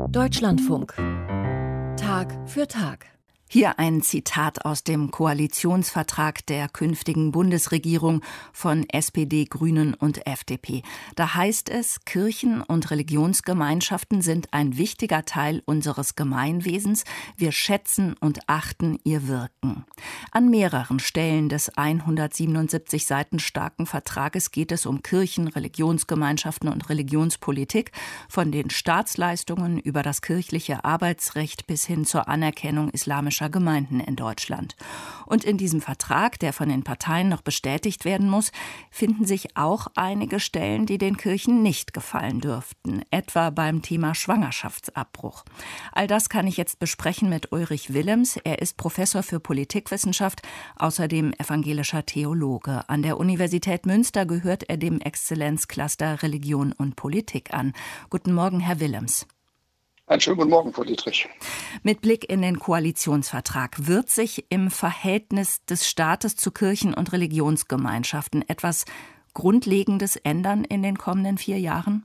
Deutschlandfunk. Tag für Tag. Hier ein Zitat aus dem Koalitionsvertrag der künftigen Bundesregierung von SPD, Grünen und FDP. Da heißt es, Kirchen und Religionsgemeinschaften sind ein wichtiger Teil unseres Gemeinwesens. Wir schätzen und achten ihr Wirken. An mehreren Stellen des 177 Seiten starken Vertrages geht es um Kirchen, Religionsgemeinschaften und Religionspolitik, von den Staatsleistungen über das kirchliche Arbeitsrecht bis hin zur Anerkennung islamischer Gemeinden in Deutschland. Und in diesem Vertrag, der von den Parteien noch bestätigt werden muss, finden sich auch einige Stellen, die den Kirchen nicht gefallen dürften, etwa beim Thema Schwangerschaftsabbruch. All das kann ich jetzt besprechen mit Ulrich Willems. Er ist Professor für Politikwissenschaft, außerdem evangelischer Theologe. An der Universität Münster gehört er dem Exzellenzcluster Religion und Politik an. Guten Morgen, Herr Willems. Einen schönen guten Morgen, Frau Dietrich. Mit Blick in den Koalitionsvertrag, wird sich im Verhältnis des Staates zu Kirchen und Religionsgemeinschaften etwas Grundlegendes ändern in den kommenden 4 Jahren?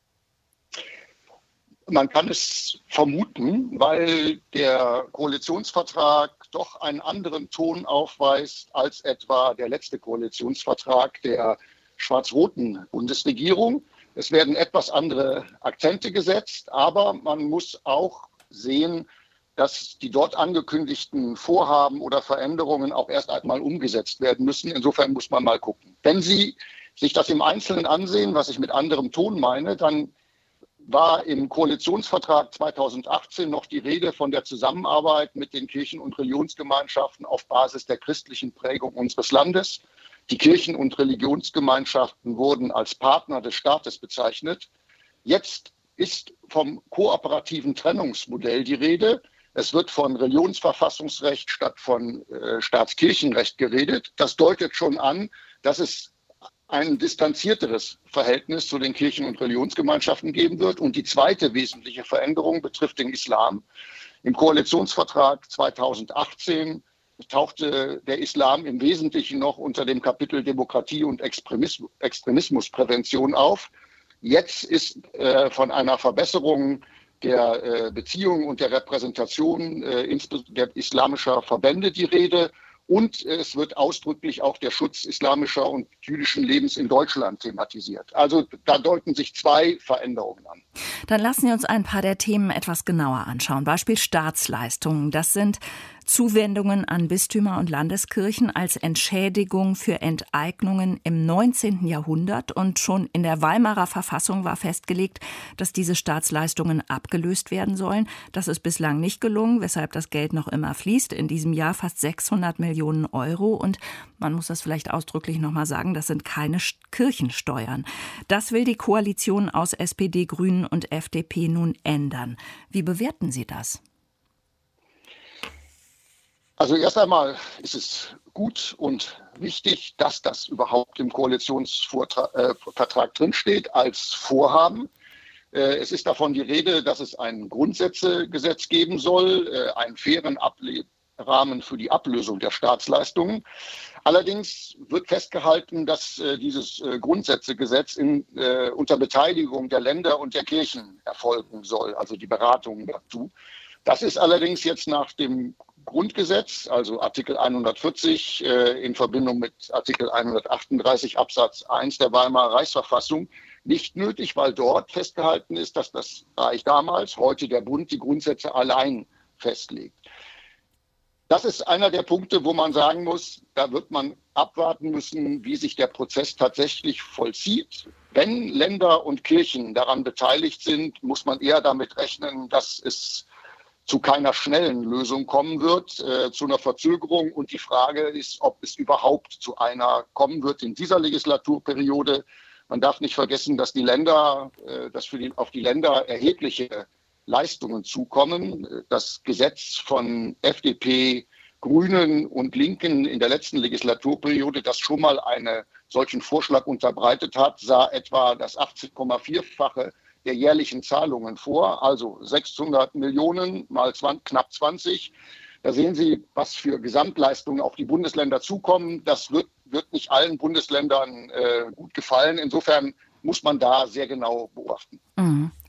Man kann es vermuten, weil der Koalitionsvertrag doch einen anderen Ton aufweist als etwa der letzte Koalitionsvertrag der schwarz-roten Bundesregierung. Es werden etwas andere Akzente gesetzt, aber man muss auch sehen, dass die dort angekündigten Vorhaben oder Veränderungen auch erst einmal umgesetzt werden müssen. Insofern muss man mal gucken. Wenn Sie sich das im Einzelnen ansehen, was ich mit anderem Ton meine, dann war im Koalitionsvertrag 2018 noch die Rede von der Zusammenarbeit mit den Kirchen- und Religionsgemeinschaften auf Basis der christlichen Prägung unseres Landes. Die Kirchen- und Religionsgemeinschaften wurden als Partner des Staates bezeichnet. Jetzt ist vom kooperativen Trennungsmodell die Rede. Es wird von Religionsverfassungsrecht statt von Staatskirchenrecht geredet. Das deutet schon an, dass es ein distanzierteres Verhältnis zu den Kirchen- und Religionsgemeinschaften geben wird. Und die zweite wesentliche Veränderung betrifft den Islam. Im Koalitionsvertrag 2018 tauchte der Islam im Wesentlichen noch unter dem Kapitel Demokratie und Extremismusprävention auf. Jetzt ist von einer Verbesserung der Beziehungen und der Repräsentation der islamischer Verbände die Rede. Und es wird ausdrücklich auch der Schutz islamischer und jüdischen Lebens in Deutschland thematisiert. Also da deuten sich 2 Veränderungen an. Dann lassen Sie uns ein paar der Themen etwas genauer anschauen. Beispiel Staatsleistungen. Das sind Zuwendungen an Bistümer und Landeskirchen als Entschädigung für Enteignungen im 19. Jahrhundert. Und schon in der Weimarer Verfassung war festgelegt, dass diese Staatsleistungen abgelöst werden sollen. Das ist bislang nicht gelungen, weshalb das Geld noch immer fließt. In diesem Jahr fast 600 Millionen Euro. Und man muss das vielleicht ausdrücklich noch mal sagen, das sind keine Kirchensteuern. Das will die Koalition aus SPD, Grünen und FDP nun ändern. Wie bewerten Sie das? Also erst einmal ist es gut und wichtig, dass das überhaupt im Koalitionsvertrag drinsteht als Vorhaben. Es ist davon die Rede, dass es ein Grundsätzegesetz geben soll, einen fairen Rahmen für die Ablösung der Staatsleistungen. Allerdings wird festgehalten, dass dieses Grundsätzegesetz unter Beteiligung der Länder und der Kirchen erfolgen soll, also die Beratungen dazu. Das ist allerdings jetzt nach dem Grundgesetz, also Artikel 140 in Verbindung mit Artikel 138 Absatz 1 der Weimarer Reichsverfassung nicht nötig, weil dort festgehalten ist, dass das Reich damals, heute der Bund, die Grundsätze allein festlegt. Das ist einer der Punkte, wo man sagen muss, da wird man abwarten müssen, wie sich der Prozess tatsächlich vollzieht. Wenn Länder und Kirchen daran beteiligt sind, muss man eher damit rechnen, dass es zu keiner schnellen Lösung kommen wird, zu einer Verzögerung. Und die Frage ist, ob es überhaupt zu einer kommen wird in dieser Legislaturperiode. Man darf nicht vergessen, dass auf die Länder erhebliche Leistungen zukommen. Das Gesetz von FDP, Grünen und Linken in der letzten Legislaturperiode, das schon mal einen solchen Vorschlag unterbreitet hat, sah etwa das 18,4-fache der jährlichen Zahlungen vor, also 600 Millionen mal knapp 20. Da sehen Sie, was für Gesamtleistungen auf die Bundesländer zukommen. Das wird nicht allen Bundesländern gut gefallen. Insofern muss man da sehr genau beobachten.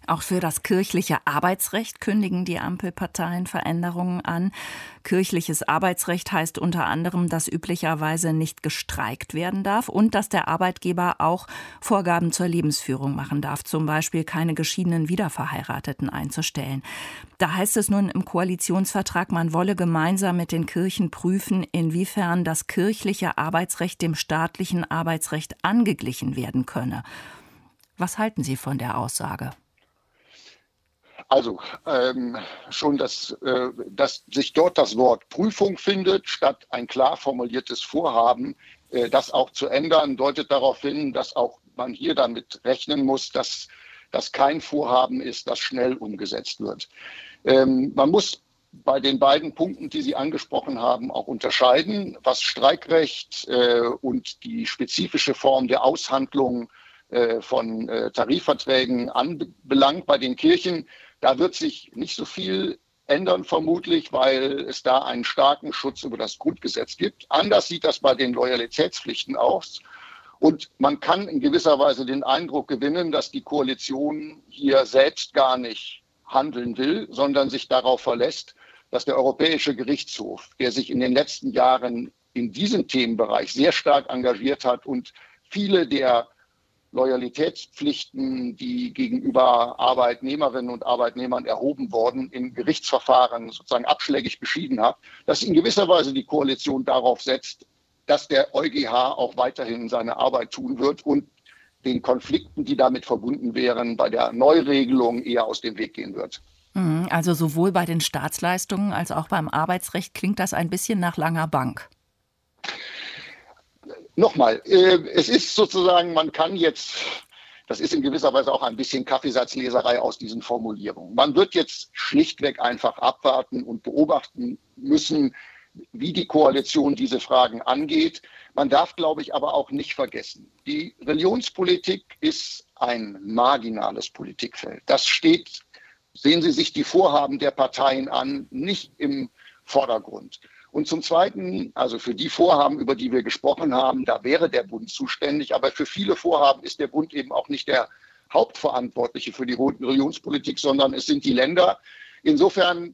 Auch für das kirchliche Arbeitsrecht kündigen die Ampelparteien Veränderungen an. Kirchliches Arbeitsrecht heißt unter anderem, dass üblicherweise nicht gestreikt werden darf und dass der Arbeitgeber auch Vorgaben zur Lebensführung machen darf, zum Beispiel keine geschiedenen Wiederverheirateten einzustellen. Da heißt es nun im Koalitionsvertrag, man wolle gemeinsam mit den Kirchen prüfen, inwiefern das kirchliche Arbeitsrecht dem staatlichen Arbeitsrecht angeglichen werden könne. Was halten Sie von der Aussage? Also schon, dass sich dort das Wort Prüfung findet, statt ein klar formuliertes Vorhaben, das auch zu ändern, deutet darauf hin, dass auch man hier damit rechnen muss, dass das kein Vorhaben ist, das schnell umgesetzt wird. Man muss bei den beiden Punkten, die Sie angesprochen haben, auch unterscheiden, was Streikrecht und die spezifische Form der Aushandlung von Tarifverträgen anbelangt bei den Kirchen. Da wird sich nicht so viel ändern vermutlich, weil es da einen starken Schutz über das Grundgesetz gibt. Anders sieht das bei den Loyalitätspflichten aus. Und man kann in gewisser Weise den Eindruck gewinnen, dass die Koalition hier selbst gar nicht handeln will, sondern sich darauf verlässt, dass der Europäische Gerichtshof, der sich in den letzten Jahren in diesem Themenbereich sehr stark engagiert hat und viele der Loyalitätspflichten, die gegenüber Arbeitnehmerinnen und Arbeitnehmern erhoben wurden, in Gerichtsverfahren sozusagen abschlägig beschieden hat, dass in gewisser Weise die Koalition darauf setzt, dass der EuGH auch weiterhin seine Arbeit tun wird und den Konflikten, die damit verbunden wären, bei der Neuregelung eher aus dem Weg gehen wird. Also sowohl bei den Staatsleistungen als auch beim Arbeitsrecht klingt das ein bisschen nach langer Bank. Nochmal, es ist sozusagen, man kann jetzt, das ist in gewisser Weise auch ein bisschen Kaffeesatzleserei aus diesen Formulierungen. Man wird jetzt schlichtweg einfach abwarten und beobachten müssen, wie die Koalition diese Fragen angeht. Man darf, glaube ich, aber auch nicht vergessen, die Religionspolitik ist ein marginales Politikfeld. Das steht, sehen Sie sich die Vorhaben der Parteien an, nicht im Vordergrund. Und zum Zweiten, also für die Vorhaben, über die wir gesprochen haben, da wäre der Bund zuständig. Aber für viele Vorhaben ist der Bund eben auch nicht der Hauptverantwortliche für die Religionspolitik, sondern es sind die Länder. Insofern,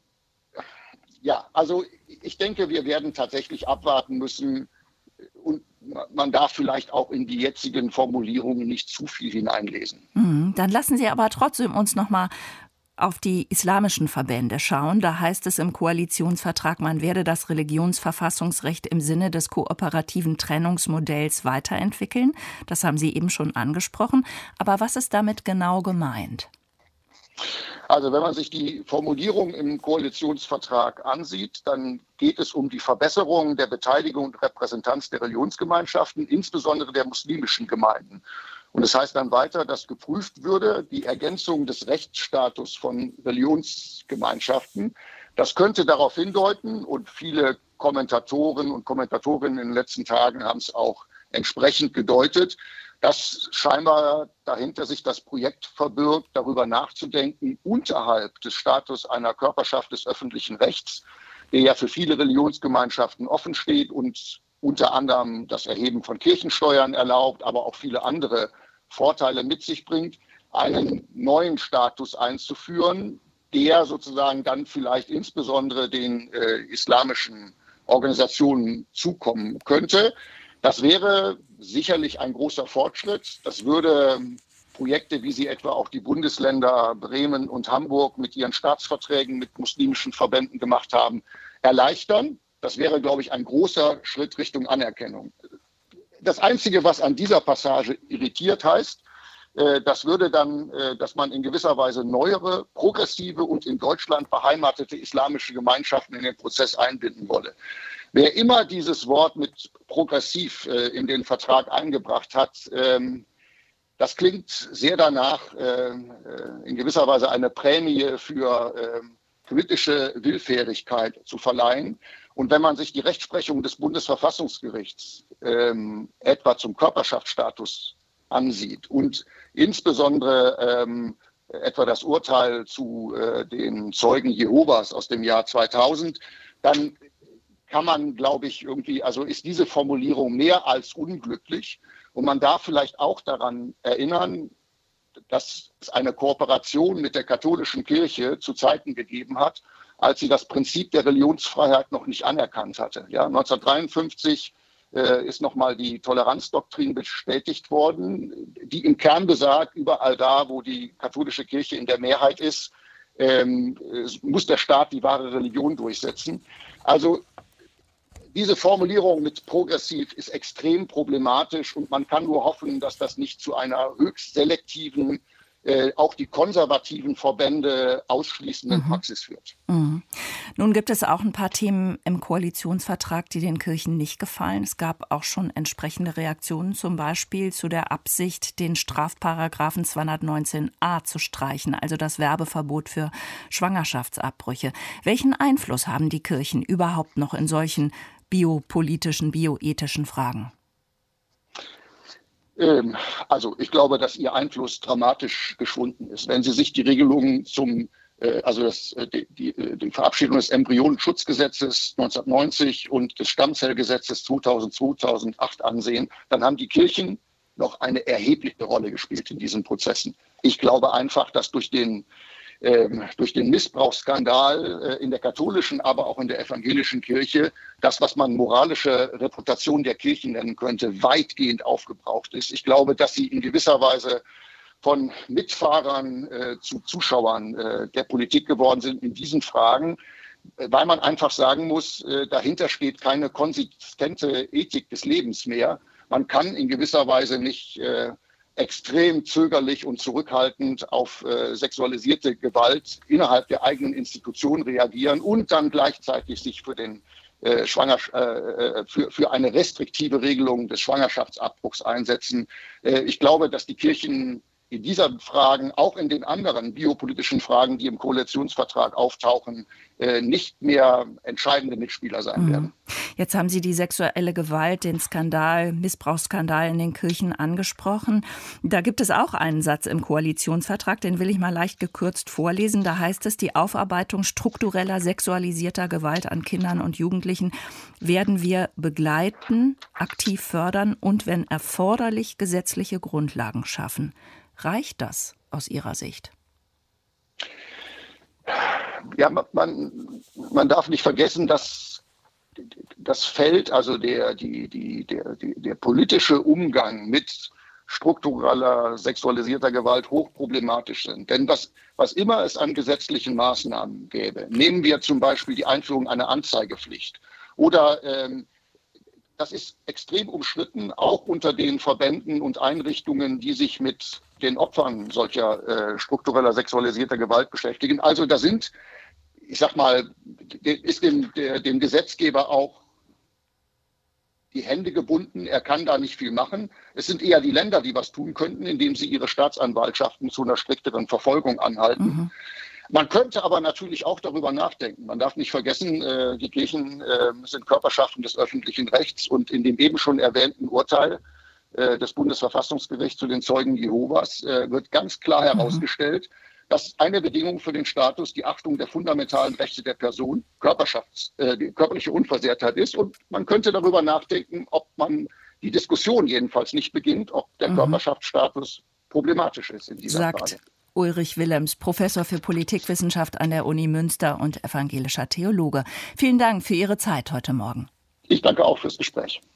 ja, also ich denke, wir werden tatsächlich abwarten müssen. Und man darf vielleicht auch in die jetzigen Formulierungen nicht zu viel hineinlesen. Dann lassen Sie aber trotzdem uns noch mal auf die islamischen Verbände schauen. Da heißt es im Koalitionsvertrag, man werde das Religionsverfassungsrecht im Sinne des kooperativen Trennungsmodells weiterentwickeln. Das haben Sie eben schon angesprochen. Aber was ist damit genau gemeint? Also wenn man sich die Formulierung im Koalitionsvertrag ansieht, dann geht es um die Verbesserung der Beteiligung und Repräsentanz der Religionsgemeinschaften, insbesondere der muslimischen Gemeinden. Und es heißt dann weiter, dass geprüft würde, die Ergänzung des Rechtsstatus von Religionsgemeinschaften. Das könnte darauf hindeuten, und viele Kommentatoren und Kommentatorinnen in den letzten Tagen haben es auch entsprechend gedeutet, dass scheinbar dahinter sich das Projekt verbirgt, darüber nachzudenken, unterhalb des Status einer Körperschaft des öffentlichen Rechts, der ja für viele Religionsgemeinschaften offen steht und unter anderem das Erheben von Kirchensteuern erlaubt, aber auch viele andere Vorteile mit sich bringt, einen neuen Status einzuführen, der sozusagen dann vielleicht insbesondere den islamischen Organisationen zukommen könnte. Das wäre sicherlich ein großer Fortschritt. Das würde Projekte, wie sie etwa auch die Bundesländer Bremen und Hamburg mit ihren Staatsverträgen mit muslimischen Verbänden gemacht haben, erleichtern. Das wäre, glaube ich, ein großer Schritt Richtung Anerkennung. Das Einzige, was an dieser Passage irritiert, heißt, das würde dann, dass man in gewisser Weise neuere, progressive und in Deutschland beheimatete islamische Gemeinschaften in den Prozess einbinden wolle. Wer immer dieses Wort mit progressiv in den Vertrag eingebracht hat, das klingt sehr danach, in gewisser Weise eine Prämie für politische Willfährigkeit zu verleihen. Und wenn man sich die Rechtsprechung des Bundesverfassungsgerichts etwa zum Körperschaftsstatus ansieht und insbesondere etwa das Urteil zu den Zeugen Jehovas aus dem Jahr 2000, dann kann man, glaube ich, irgendwie, also ist diese Formulierung mehr als unglücklich. Und man darf vielleicht auch daran erinnern, dass es eine Kooperation mit der katholischen Kirche zu Zeiten gegeben hat, als sie das Prinzip der Religionsfreiheit noch nicht anerkannt hatte. Ja, 1953 ist nochmal die Toleranzdoktrin bestätigt worden, die im Kern besagt, überall da, wo die katholische Kirche in der Mehrheit ist, muss der Staat die wahre Religion durchsetzen. Also diese Formulierung mit progressiv ist extrem problematisch und man kann nur hoffen, dass das nicht zu einer höchst selektiven, auch die konservativen Verbände ausschließenden Praxis führt. Mhm. Nun gibt es auch ein paar Themen im Koalitionsvertrag, die den Kirchen nicht gefallen. Es gab auch schon entsprechende Reaktionen, zum Beispiel zu der Absicht, den Strafparagraphen 219a zu streichen, also das Werbeverbot für Schwangerschaftsabbrüche. Welchen Einfluss haben die Kirchen überhaupt noch in solchen biopolitischen, bioethischen Fragen? Also ich glaube, dass ihr Einfluss dramatisch geschwunden ist. Wenn Sie sich die Regelungen die Verabschiedung des Embryonenschutzgesetzes 1990 und des Stammzellgesetzes 2008 ansehen, dann haben die Kirchen noch eine erhebliche Rolle gespielt in diesen Prozessen. Ich glaube einfach, dass durch den Missbrauchsskandal in der katholischen, aber auch in der evangelischen Kirche, das, was man moralische Reputation der Kirchen nennen könnte, weitgehend aufgebraucht ist. Ich glaube, dass sie in gewisser Weise von Mitfahrern zu Zuschauern der Politik geworden sind in diesen Fragen, weil man einfach sagen muss, dahinter steht keine konsistente Ethik des Lebens mehr. Man kann in gewisser Weise nicht extrem zögerlich und zurückhaltend auf sexualisierte Gewalt innerhalb der eigenen Institution reagieren und dann gleichzeitig sich für eine restriktive Regelung des Schwangerschaftsabbruchs einsetzen. Ich glaube, dass die Kirchen in diesen Fragen, auch in den anderen biopolitischen Fragen, die im Koalitionsvertrag auftauchen, nicht mehr entscheidende Mitspieler sein werden. Jetzt haben Sie die sexuelle Gewalt, den Missbrauchsskandal in den Kirchen angesprochen. Da gibt es auch einen Satz im Koalitionsvertrag, den will ich mal leicht gekürzt vorlesen. Da heißt es, die Aufarbeitung struktureller sexualisierter Gewalt an Kindern und Jugendlichen werden wir begleiten, aktiv fördern und, wenn erforderlich, gesetzliche Grundlagen schaffen. Reicht das aus Ihrer Sicht? Ja, man darf nicht vergessen, dass das Feld, also der politische Umgang mit struktureller sexualisierter Gewalt hochproblematisch sind. Denn was immer es an gesetzlichen Maßnahmen gäbe, nehmen wir zum Beispiel die Einführung einer Anzeigepflicht oder das ist extrem umstritten, auch unter den Verbänden und Einrichtungen, die sich mit den Opfern solcher struktureller sexualisierter Gewalt beschäftigen. Also da ist dem Gesetzgeber auch die Hände gebunden. Er kann da nicht viel machen. Es sind eher die Länder, die was tun könnten, indem sie ihre Staatsanwaltschaften zu einer strikteren Verfolgung anhalten. Man könnte aber natürlich auch darüber nachdenken. Man darf nicht vergessen, die Kirchen sind Körperschaften des öffentlichen Rechts und in dem eben schon erwähnten Urteil des Bundesverfassungsgerichts zu den Zeugen Jehovas wird ganz klar herausgestellt, dass eine Bedingung für den Status die Achtung der fundamentalen Rechte der Person, die körperliche Unversehrtheit ist. Und man könnte darüber nachdenken, ob man die Diskussion jedenfalls nicht beginnt, ob der Körperschaftsstatus problematisch ist in dieser Frage. Ulrich Willems, Professor für Politikwissenschaft an der Uni Münster und evangelischer Theologe. Vielen Dank für Ihre Zeit heute Morgen. Ich danke auch fürs Gespräch.